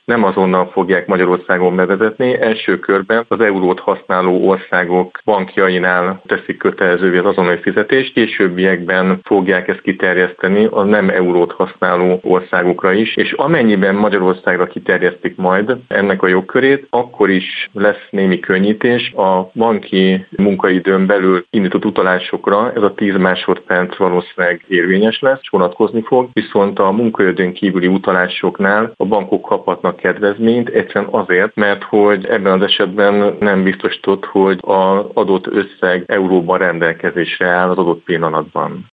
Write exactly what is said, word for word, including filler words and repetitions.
nem azonnal fogják Magyarországon bevezetni. Első körben az eurót használó országok bankjainál teszik kötelezővé az azonnali fizetést, későbbiekben fogják ezt kiterjeszteni a nem eurót használó országokra is, és amennyiben Magyarországra kiterjesztik majd ennek a jogkörét, akkor is lesz némi könnyítés. A banki munkaidőn belül indított utalásokra ez a tíz másodperc valószínűleg érvényes lesz, és vonatkozni fog, viszont a munkaidőn kívüli utalásoknál a bankok kaphatnak kedvezményt, egyszerűen azért, mert hogy ebben az esetben nem biztosított, hogy az adott összeg euróban rendelkezésre áll az adott pillanatban.